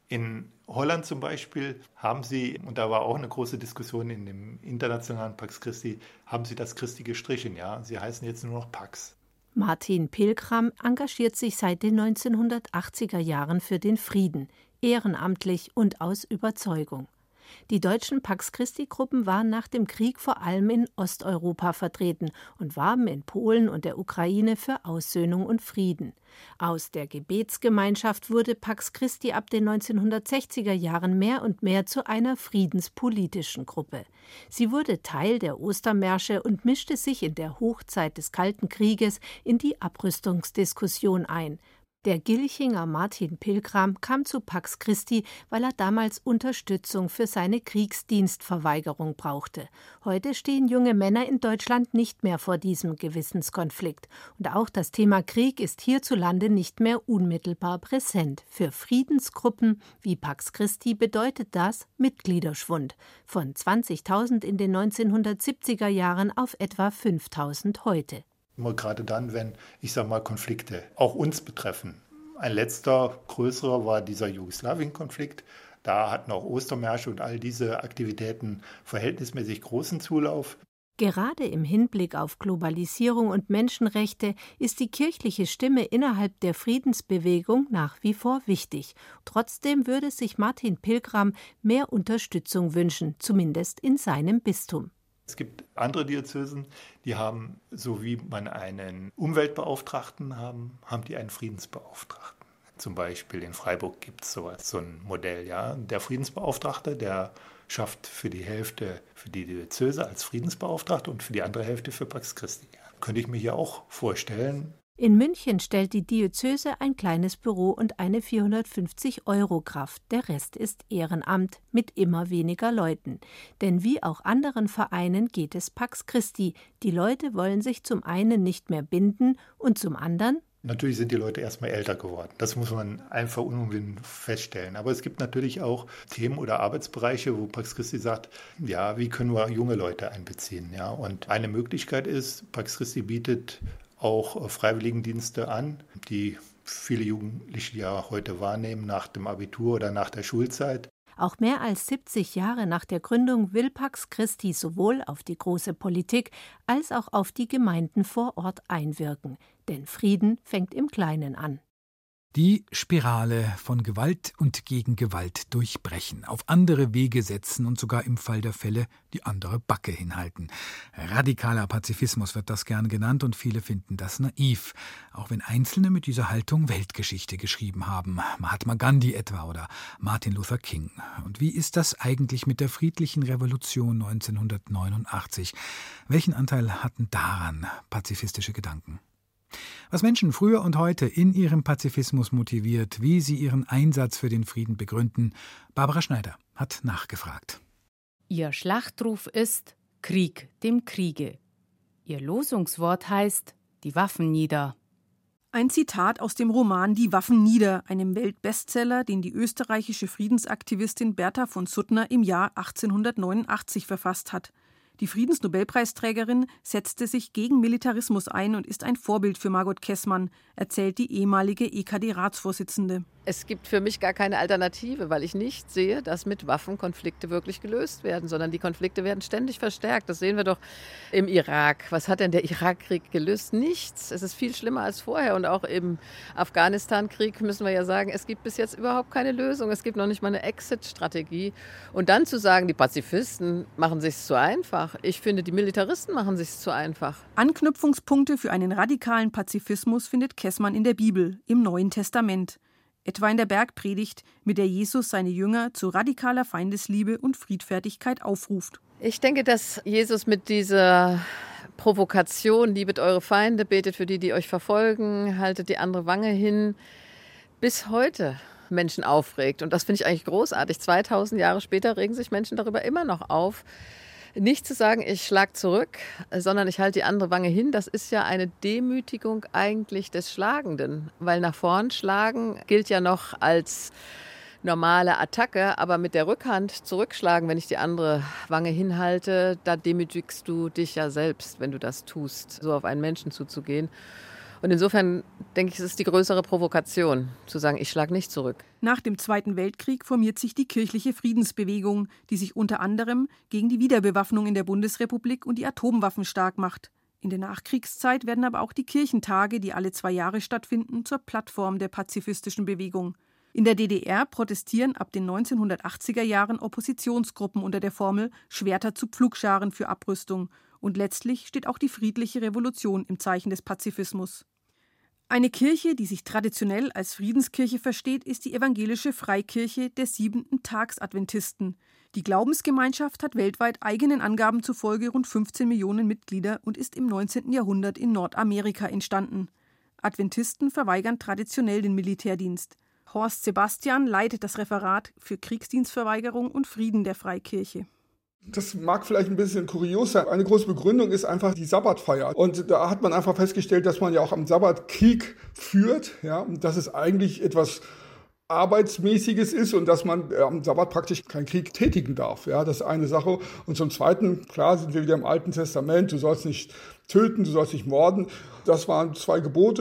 in Holland zum Beispiel haben sie, und da war auch eine große Diskussion in dem internationalen Pax Christi, haben sie das Christi gestrichen, ja. Sie heißen jetzt nur noch Pax. Martin Pilgram engagiert sich seit den neunzehnhundertachtziger Jahren für den Frieden, ehrenamtlich und aus Überzeugung. Die deutschen Pax Christi-Gruppen waren nach dem Krieg vor allem in Osteuropa vertreten und warben in Polen und der Ukraine für Aussöhnung und Frieden. Aus der Gebetsgemeinschaft wurde Pax Christi ab den neunzehnhundertsechziger Jahren mehr und mehr zu einer friedenspolitischen Gruppe. Sie wurde Teil der Ostermärsche und mischte sich in der Hochzeit des Kalten Krieges in die Abrüstungsdiskussion ein. Der Gilchinger Martin Pilgram kam zu Pax Christi, weil er damals Unterstützung für seine Kriegsdienstverweigerung brauchte. Heute stehen junge Männer in Deutschland nicht mehr vor diesem Gewissenskonflikt. Und auch das Thema Krieg ist hierzulande nicht mehr unmittelbar präsent. Für Friedensgruppen wie Pax Christi bedeutet das Mitgliederschwund. Von zwanzigtausend in den neunzehnhundertsiebziger Jahren auf etwa fünftausend heute. Immer gerade dann, wenn, ich sage mal, Konflikte auch uns betreffen. Ein letzter, größerer war dieser Jugoslawien-Konflikt. Da hatten auch Ostermärsche und all diese Aktivitäten verhältnismäßig großen Zulauf. Gerade im Hinblick auf Globalisierung und Menschenrechte ist die kirchliche Stimme innerhalb der Friedensbewegung nach wie vor wichtig. Trotzdem würde sich Martin Pilgram mehr Unterstützung wünschen, zumindest in seinem Bistum. Es gibt andere Diözesen, die haben, so wie man einen Umweltbeauftragten haben, haben die einen Friedensbeauftragten. Zum Beispiel in Freiburg gibt es sowas, so ein Modell. Ja. Der Friedensbeauftragte, der schafft für die Hälfte für die Diözese als Friedensbeauftragte und für die andere Hälfte für Pax Christi. Könnte ich mir hier auch vorstellen. In München stellt die Diözese ein kleines Büro und eine vierhundertfünfzig Euro Kraft. Der Rest ist Ehrenamt mit immer weniger Leuten. Denn wie auch anderen Vereinen geht es Pax Christi. Die Leute wollen sich zum einen nicht mehr binden und zum anderen: Natürlich sind die Leute erstmal älter geworden. Das muss man einfach unumwunden feststellen. Aber es gibt natürlich auch Themen oder Arbeitsbereiche, wo Pax Christi sagt, ja, wie können wir junge Leute einbeziehen? Ja? Und eine Möglichkeit ist, Pax Christi bietet auch Freiwilligendienste an, die viele Jugendliche ja heute wahrnehmen nach dem Abitur oder nach der Schulzeit. Auch mehr als siebzig Jahre nach der Gründung will Pax Christi sowohl auf die große Politik als auch auf die Gemeinden vor Ort einwirken. Denn Frieden fängt im Kleinen an. Die Spirale von Gewalt und gegen Gewalt durchbrechen, auf andere Wege setzen und sogar im Fall der Fälle die andere Backe hinhalten. Radikaler Pazifismus wird das gern genannt und viele finden das naiv, auch wenn Einzelne mit dieser Haltung Weltgeschichte geschrieben haben, Mahatma Gandhi etwa oder Martin Luther King. Und wie ist das eigentlich mit der friedlichen Revolution neunzehnhundertneunundachtzig? Welchen Anteil hatten daran pazifistische Gedanken? Was Menschen früher und heute in ihrem Pazifismus motiviert, wie sie ihren Einsatz für den Frieden begründen, Barbara Schneider hat nachgefragt. Ihr Schlachtruf ist Krieg dem Kriege. Ihr Losungswort heißt die Waffen nieder. Ein Zitat aus dem Roman Die Waffen nieder, einem Weltbestseller, den die österreichische Friedensaktivistin Bertha von Suttner im Jahr achtzehnhundertneunundachtzig verfasst hat. Die Friedensnobelpreisträgerin setzte sich gegen Militarismus ein und ist ein Vorbild für Margot Kessmann, erzählt die ehemalige E K D-Ratsvorsitzende. Es gibt für mich gar keine Alternative, weil ich nicht sehe, dass mit Waffen Konflikte wirklich gelöst werden, sondern die Konflikte werden ständig verstärkt. Das sehen wir doch im Irak. Was hat denn der Irakkrieg gelöst? Nichts. Es ist viel schlimmer als vorher. Und auch im Afghanistan-Krieg müssen wir ja sagen, es gibt bis jetzt überhaupt keine Lösung. Es gibt noch nicht mal eine Exit-Strategie. Und dann zu sagen, die Pazifisten machen sich zu einfach. Ich finde, die Militaristen machen sich zu einfach. Anknüpfungspunkte für einen radikalen Pazifismus findet Kessmann in der Bibel, im Neuen Testament. Etwa in der Bergpredigt, mit der Jesus seine Jünger zu radikaler Feindesliebe und Friedfertigkeit aufruft. Ich denke, dass Jesus mit dieser Provokation, liebet eure Feinde, betet für die, die euch verfolgen, haltet die andere Wange hin, bis heute Menschen aufregt. Und das finde ich eigentlich großartig. zweitausend Jahre später regen sich Menschen darüber immer noch auf. Nicht zu sagen, ich schlage zurück, sondern ich halte die andere Wange hin, das ist ja eine Demütigung eigentlich des Schlagenden. Weil nach vorn schlagen gilt ja noch als normale Attacke, aber mit der Rückhand zurückschlagen, wenn ich die andere Wange hinhalte, da demütigst du dich ja selbst, wenn du das tust, so auf einen Menschen zuzugehen. Und insofern denke ich, es ist die größere Provokation, zu sagen, ich schlage nicht zurück. Nach dem Zweiten Weltkrieg formiert sich die kirchliche Friedensbewegung, die sich unter anderem gegen die Wiederbewaffnung in der Bundesrepublik und die Atomwaffen stark macht. In der Nachkriegszeit werden aber auch die Kirchentage, die alle zwei Jahre stattfinden, zur Plattform der pazifistischen Bewegung. In der D D R protestieren ab den neunzehnhundertachtziger Jahren Oppositionsgruppen unter der Formel Schwerter zu Pflugscharen für Abrüstung. Und letztlich steht auch die friedliche Revolution im Zeichen des Pazifismus. Eine Kirche, die sich traditionell als Friedenskirche versteht, ist die evangelische Freikirche der siebenten Tags-Adventisten. Die Glaubensgemeinschaft hat weltweit eigenen Angaben zufolge rund fünfzehn Millionen Mitglieder und ist im neunzehnten Jahrhundert in Nordamerika entstanden. Adventisten verweigern traditionell den Militärdienst. Horst Sebastian leitet das Referat für Kriegsdienstverweigerung und Frieden der Freikirche. Das mag vielleicht ein bisschen kurios sein. Eine große Begründung ist einfach die Sabbatfeier. Und da hat man einfach festgestellt, dass man ja auch am Sabbat Krieg führt, ja, und dass es eigentlich etwas Arbeitsmäßiges ist und dass man am Sabbat praktisch keinen Krieg tätigen darf. Ja, das ist eine Sache. Und zum Zweiten, klar, sind wir wieder im Alten Testament. Du sollst nicht töten, du sollst nicht morden. Das waren zwei Gebote.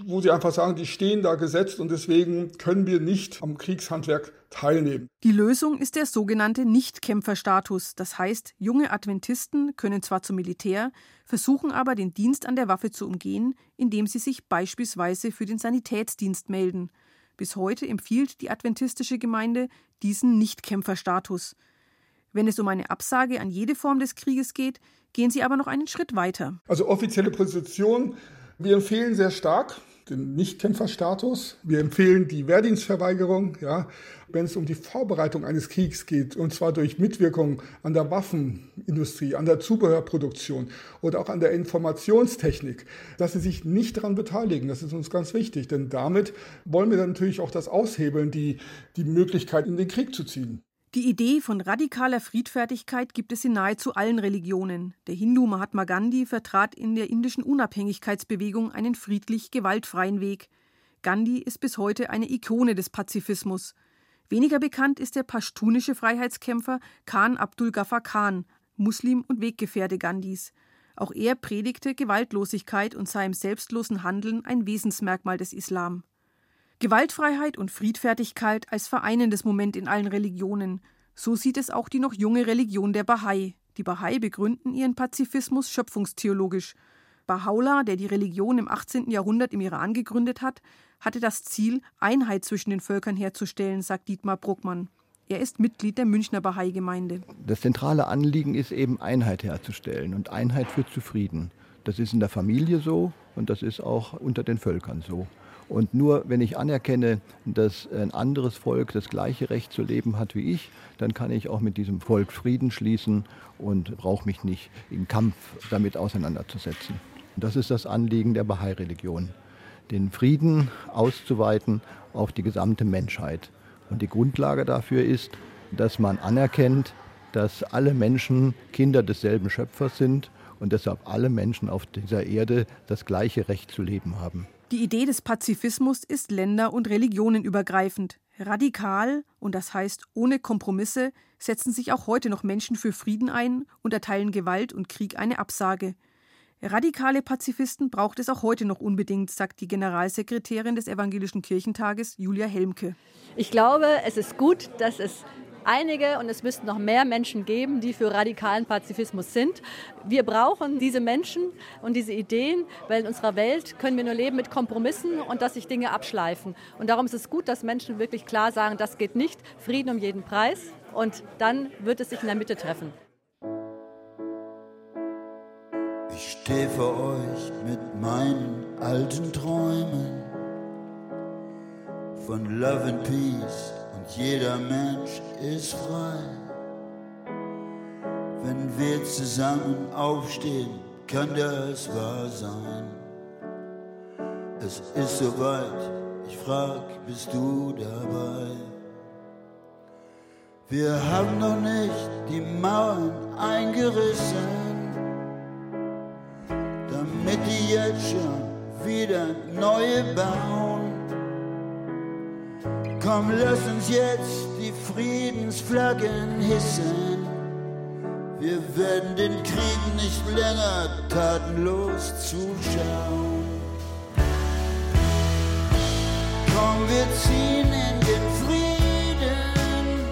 wo sie einfach sagen, die stehen da gesetzt und deswegen können wir nicht am Kriegshandwerk teilnehmen. Die Lösung ist der sogenannte Nichtkämpferstatus. Das heißt, junge Adventisten können zwar zum Militär, versuchen aber den Dienst an der Waffe zu umgehen, indem sie sich beispielsweise für den Sanitätsdienst melden. Bis heute empfiehlt die adventistische Gemeinde diesen Nichtkämpferstatus. Wenn es um eine Absage an jede Form des Krieges geht, gehen sie aber noch einen Schritt weiter. Also offizielle Position, wir empfehlen sehr stark den Nichtkämpferstatus. Wir empfehlen die Wehrdienstverweigerung, ja, wenn es um die Vorbereitung eines Kriegs geht, und zwar durch Mitwirkung an der Waffenindustrie, an der Zubehörproduktion oder auch an der Informationstechnik, dass sie sich nicht daran beteiligen. Das ist uns ganz wichtig, denn damit wollen wir dann natürlich auch das aushebeln, die, die Möglichkeit, in den Krieg zu ziehen. Die Idee von radikaler Friedfertigkeit gibt es in nahezu allen Religionen. Der Hindu Mahatma Gandhi vertrat in der indischen Unabhängigkeitsbewegung einen friedlich gewaltfreien Weg. Gandhi ist bis heute eine Ikone des Pazifismus. Weniger bekannt ist der pashtunische Freiheitskämpfer Khan Abdul Ghaffar Khan, Muslim und Weggefährte Gandhis. Auch er predigte Gewaltlosigkeit und sah im selbstlosen Handeln ein Wesensmerkmal des Islam. Gewaltfreiheit und Friedfertigkeit als vereinendes Moment in allen Religionen. So sieht es auch die noch junge Religion der Bahai. Die Bahai begründen ihren Pazifismus schöpfungstheologisch. Baha'u'llah, der die Religion im achtzehnten Jahrhundert im Iran gegründet hat, hatte das Ziel, Einheit zwischen den Völkern herzustellen, sagt Dietmar Bruckmann. Er ist Mitglied der Münchner Bahai-Gemeinde. Das zentrale Anliegen ist eben, Einheit herzustellen. Und Einheit führt zu Frieden. Das ist in der Familie so und das ist auch unter den Völkern so. Und nur wenn ich anerkenne, dass ein anderes Volk das gleiche Recht zu leben hat wie ich, dann kann ich auch mit diesem Volk Frieden schließen und brauche mich nicht im Kampf damit auseinanderzusetzen. Und das ist das Anliegen der Bahai-Religion, den Frieden auszuweiten auf die gesamte Menschheit. Und die Grundlage dafür ist, dass man anerkennt, dass alle Menschen Kinder desselben Schöpfers sind und deshalb alle Menschen auf dieser Erde das gleiche Recht zu leben haben. Die Idee des Pazifismus ist länder- und religionenübergreifend. Radikal, und das heißt ohne Kompromisse, setzen sich auch heute noch Menschen für Frieden ein und erteilen Gewalt und Krieg eine Absage. Radikale Pazifisten braucht es auch heute noch unbedingt, sagt die Generalsekretärin des Evangelischen Kirchentages, Julia Helmke. Ich glaube, es ist gut, dass es einige, und es müssten noch mehr Menschen geben, die für radikalen Pazifismus sind. Wir brauchen diese Menschen und diese Ideen, weil in unserer Welt können wir nur leben mit Kompromissen und dass sich Dinge abschleifen. Und darum ist es gut, dass Menschen wirklich klar sagen, das geht nicht, Frieden um jeden Preis. Und dann wird es sich in der Mitte treffen. Ich stehe vor euch mit meinen alten Träumen von Love and Peace. Und jeder Mensch ist frei. Wenn wir zusammen aufstehen, kann das wahr sein. Es ist soweit, ich frag, bist du dabei? Wir haben noch nicht die Mauern eingerissen, damit die jetzt schon wieder neue bauen. Komm, lass uns jetzt die Friedensflaggen hissen. Wir werden den Krieg nicht länger tatenlos zuschauen. Komm, wir ziehen in den Frieden.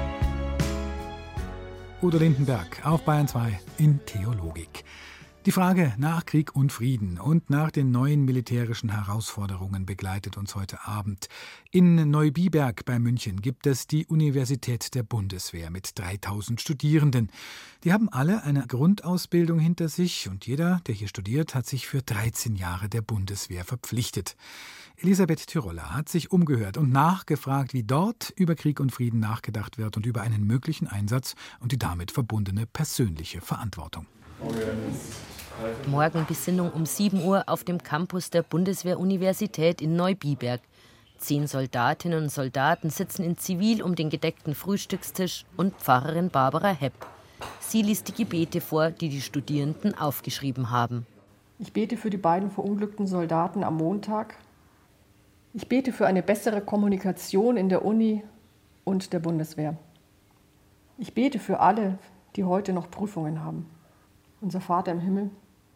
Udo Lindenberg auf Bayern zwei in Theologik. Die Frage nach Krieg und Frieden und nach den neuen militärischen Herausforderungen begleitet uns heute Abend. In Neubiberg bei München gibt es die Universität der Bundeswehr mit dreitausend Studierenden. Die haben alle eine Grundausbildung hinter sich und jeder, der hier studiert, hat sich für dreizehn Jahre der Bundeswehr verpflichtet. Elisabeth Tiroler hat sich umgehört und nachgefragt, wie dort über Krieg und Frieden nachgedacht wird und über einen möglichen Einsatz und die damit verbundene persönliche Verantwortung. Morgen Besinnung um sieben Uhr auf dem Campus der Bundeswehr-Universität in Neubiberg. Zehn Soldatinnen und Soldaten sitzen in Zivil um den gedeckten Frühstückstisch und Pfarrerin Barbara Hepp. Sie liest die Gebete vor, die die Studierenden aufgeschrieben haben. Ich bete für die beiden verunglückten Soldaten am Montag. Ich bete für eine bessere Kommunikation in der Uni und der Bundeswehr. Ich bete für alle, die heute noch Prüfungen haben. Unser Vater im Himmel,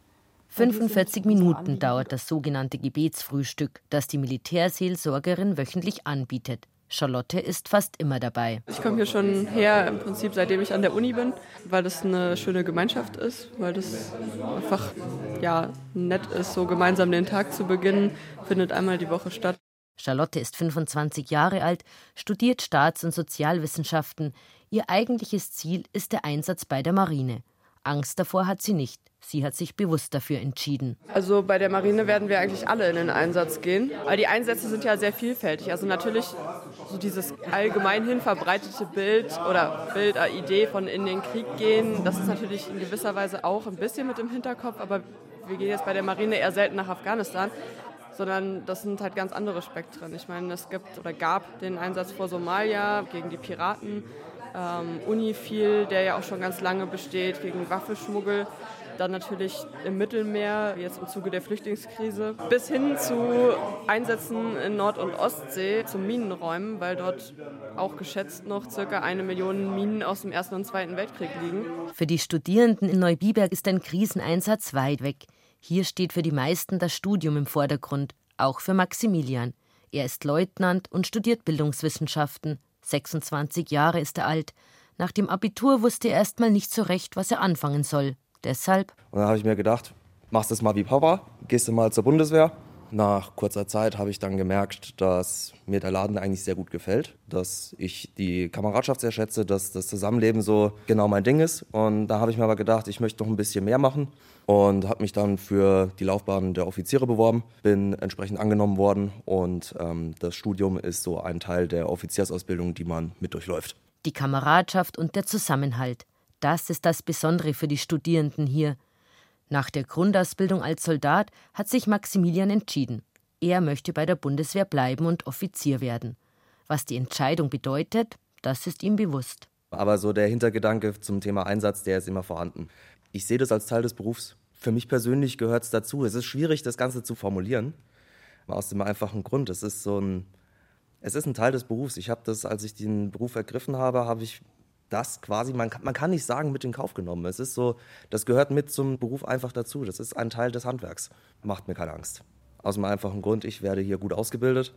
fünfundvierzig Minuten dauert das sogenannte Gebetsfrühstück, das die Militärseelsorgerin wöchentlich anbietet. Charlotte ist fast immer dabei. Ich komme hier schon her, im Prinzip seitdem ich an der Uni bin, weil das eine schöne Gemeinschaft ist, weil das einfach ja, nett ist, so gemeinsam den Tag zu beginnen, findet einmal die Woche statt. Charlotte ist fünfundzwanzig Jahre alt, studiert Staats- und Sozialwissenschaften. Ihr eigentliches Ziel ist der Einsatz bei der Marine. Angst davor hat sie nicht. Sie hat sich bewusst dafür entschieden. Also bei der Marine werden wir eigentlich alle in den Einsatz gehen. Aber die Einsätze sind ja sehr vielfältig. Also natürlich so dieses allgemein hin verbreitete Bild oder Bild, äh, Idee von in den Krieg gehen, das ist natürlich in gewisser Weise auch ein bisschen mit im Hinterkopf. Aber wir gehen jetzt bei der Marine eher selten nach Afghanistan, sondern das sind halt ganz andere Spektren. Ich meine, es gibt oder gab den Einsatz vor Somalia gegen die Piraten, ähm, UNIFIL, der ja auch schon ganz lange besteht, gegen Waffenschmuggel. Dann natürlich im Mittelmeer, jetzt im Zuge der Flüchtlingskrise, bis hin zu Einsätzen in Nord- und Ostsee, zu Minenräumen, weil dort auch geschätzt noch circa eine Million Minen aus dem Ersten und Zweiten Weltkrieg liegen. Für die Studierenden in Neubiberg ist ein Kriseneinsatz weit weg. Hier steht für die meisten das Studium im Vordergrund, auch für Maximilian. Er ist Leutnant und studiert Bildungswissenschaften. sechsundzwanzig Jahre ist er alt. Nach dem Abitur wusste er erst mal nicht so recht, was er anfangen soll. Deshalb. Und dann habe ich mir gedacht, machst es mal wie Papa, gehst du mal zur Bundeswehr. Nach kurzer Zeit habe ich dann gemerkt, dass mir der Laden eigentlich sehr gut gefällt, dass ich die Kameradschaft sehr schätze, dass das Zusammenleben so genau mein Ding ist. Und da habe ich mir aber gedacht, ich möchte noch ein bisschen mehr machen und habe mich dann für die Laufbahn der Offiziere beworben, bin entsprechend angenommen worden und ähm, das Studium ist so ein Teil der Offiziersausbildung, die man mit durchläuft. Die Kameradschaft und der Zusammenhalt. Das ist das Besondere für die Studierenden hier. Nach der Grundausbildung als Soldat hat sich Maximilian entschieden. Er möchte bei der Bundeswehr bleiben und Offizier werden. Was die Entscheidung bedeutet, das ist ihm bewusst. Aber so der Hintergedanke zum Thema Einsatz, der ist immer vorhanden. Ich sehe das als Teil des Berufs. Für mich persönlich gehört es dazu. Es ist schwierig, das Ganze zu formulieren. Aus dem einfachen Grund, es ist so ein, es ist ein Teil des Berufs. Ich habe das, als ich den Beruf ergriffen habe, habe ich das quasi, man kann, man kann nicht sagen, mit in Kauf genommen. Es ist so, das gehört mit zum Beruf einfach dazu. Das ist ein Teil des Handwerks. Macht mir keine Angst. Aus dem einfachen Grund, ich werde hier gut ausgebildet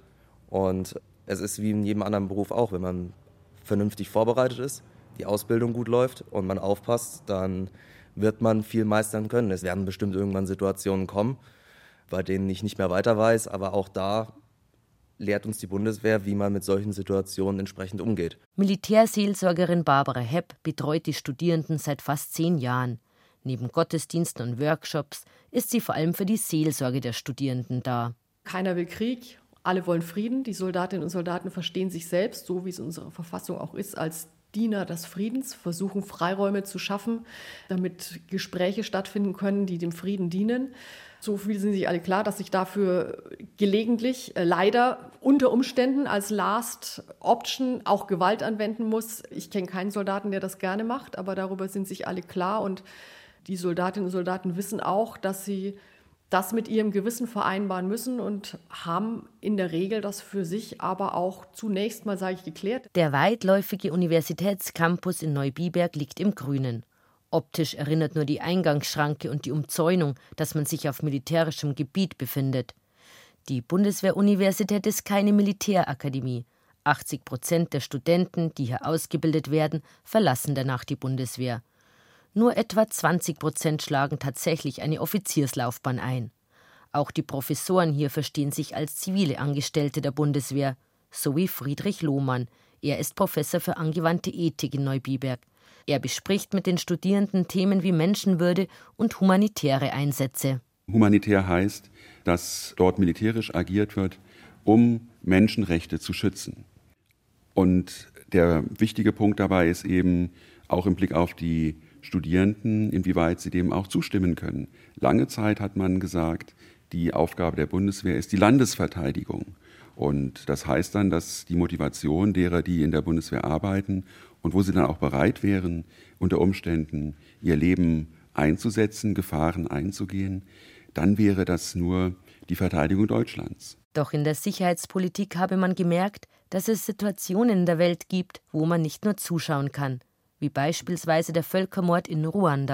und es ist wie in jedem anderen Beruf auch, wenn man vernünftig vorbereitet ist, die Ausbildung gut läuft und man aufpasst, dann wird man viel meistern können. Es werden bestimmt irgendwann Situationen kommen, bei denen ich nicht mehr weiter weiß, aber auch da lehrt uns die Bundeswehr, wie man mit solchen Situationen entsprechend umgeht. Militärseelsorgerin Barbara Hepp betreut die Studierenden seit fast zehn Jahren. Neben Gottesdiensten und Workshops ist sie vor allem für die Seelsorge der Studierenden da. Keiner will Krieg, alle wollen Frieden. Die Soldatinnen und Soldaten verstehen sich selbst, so wie es in unserer Verfassung auch ist, als Diener des Friedens, versuchen Freiräume zu schaffen, damit Gespräche stattfinden können, die dem Frieden dienen. So viel sind sich alle klar, dass ich dafür gelegentlich äh, leider unter Umständen als Last Option auch Gewalt anwenden muss. Ich kenne keinen Soldaten, der das gerne macht, aber darüber sind sich alle klar. Und die Soldatinnen und Soldaten wissen auch, dass sie das mit ihrem Gewissen vereinbaren müssen und haben in der Regel das für sich aber auch zunächst mal, sage ich, geklärt. Der weitläufige Universitätscampus in Neubiberg liegt im Grünen. Optisch erinnert nur die Eingangsschranke und die Umzäunung, dass man sich auf militärischem Gebiet befindet. Die Bundeswehr-Universität ist keine Militärakademie. achtzig Prozent der Studenten, die hier ausgebildet werden, verlassen danach die Bundeswehr. Nur etwa zwanzig Prozent schlagen tatsächlich eine Offizierslaufbahn ein. Auch die Professoren hier verstehen sich als zivile Angestellte der Bundeswehr, so wie Friedrich Lohmann. Er ist Professor für angewandte Ethik in Neubiberg. Er bespricht mit den Studierenden Themen wie Menschenwürde und humanitäre Einsätze. Humanitär heißt, dass dort militärisch agiert wird, um Menschenrechte zu schützen. Und der wichtige Punkt dabei ist eben auch im Blick auf die Studierenden, inwieweit sie dem auch zustimmen können. Lange Zeit hat man gesagt, die Aufgabe der Bundeswehr ist die Landesverteidigung. Und das heißt dann, dass die Motivation derer, die in der Bundeswehr arbeiten und wo sie dann auch bereit wären, unter Umständen ihr Leben einzusetzen, Gefahren einzugehen, dann wäre das nur die Verteidigung Deutschlands. Doch in der Sicherheitspolitik habe man gemerkt, dass es Situationen in der Welt gibt, wo man nicht nur zuschauen kann, wie beispielsweise der Völkermord in Ruanda.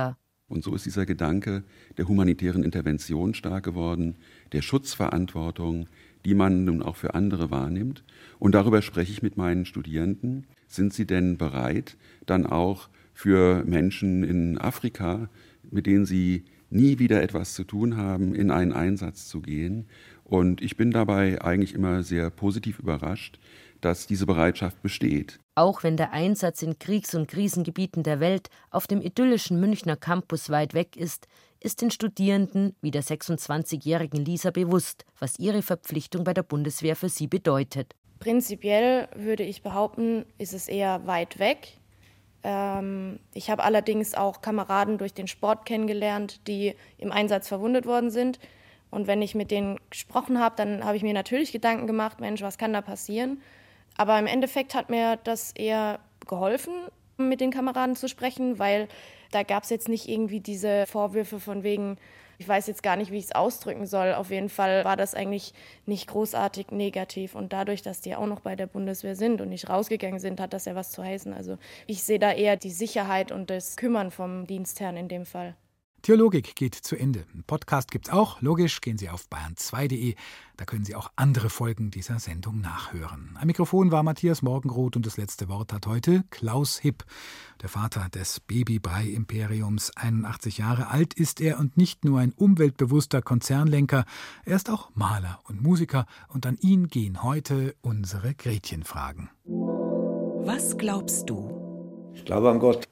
Und so ist dieser Gedanke der humanitären Intervention stark geworden, der Schutzverantwortung, die man nun auch für andere wahrnimmt. Und darüber spreche ich mit meinen Studierenden. Sind sie denn bereit, dann auch für Menschen in Afrika, mit denen sie nie wieder etwas zu tun haben, in einen Einsatz zu gehen? Und ich bin dabei eigentlich immer sehr positiv überrascht, dass diese Bereitschaft besteht. Auch wenn der Einsatz in Kriegs- und Krisengebieten der Welt auf dem idyllischen Münchner Campus weit weg ist, ist den Studierenden wie der sechsundzwanzigjährigen Lisa bewusst, was ihre Verpflichtung bei der Bundeswehr für sie bedeutet. Prinzipiell würde ich behaupten, ist es eher weit weg. Ähm, ich habe allerdings auch Kameraden durch den Sport kennengelernt, die im Einsatz verwundet worden sind. Und wenn ich mit denen gesprochen habe, dann habe ich mir natürlich Gedanken gemacht, Mensch, was kann da passieren? Aber im Endeffekt hat mir das eher geholfen, mit den Kameraden zu sprechen, weil da gab es jetzt nicht irgendwie diese Vorwürfe von wegen, ich weiß jetzt gar nicht, wie ich es ausdrücken soll. Auf jeden Fall war das eigentlich nicht großartig negativ. Und dadurch, dass die auch noch bei der Bundeswehr sind und nicht rausgegangen sind, hat das ja was zu heißen. Also ich sehe da eher die Sicherheit und das Kümmern vom Dienstherrn in dem Fall. Theologik geht zu Ende. Ein Podcast gibt's auch. Logisch, gehen Sie auf bayern zwei punkt de. Da können Sie auch andere Folgen dieser Sendung nachhören. Am Mikrofon war Matthias Morgenroth und das letzte Wort hat heute Klaus Hipp, der Vater des Babybrei-Imperiums. einundachtzig Jahre alt ist er und nicht nur ein umweltbewusster Konzernlenker, er ist auch Maler und Musiker. Und an ihn gehen heute unsere Gretchenfragen. Was glaubst du? Ich glaube an Gott.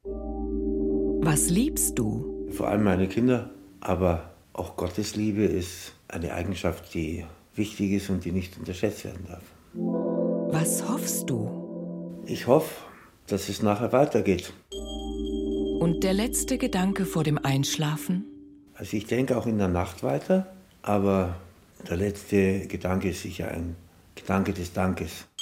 Was liebst du? Vor allem meine Kinder, aber auch Gottes Liebe ist eine Eigenschaft, die wichtig ist und die nicht unterschätzt werden darf. Was hoffst du? Ich hoffe, dass es nachher weitergeht. Und der letzte Gedanke vor dem Einschlafen? Also ich denke auch in der Nacht weiter, aber der letzte Gedanke ist sicher ein Gedanke des Dankes.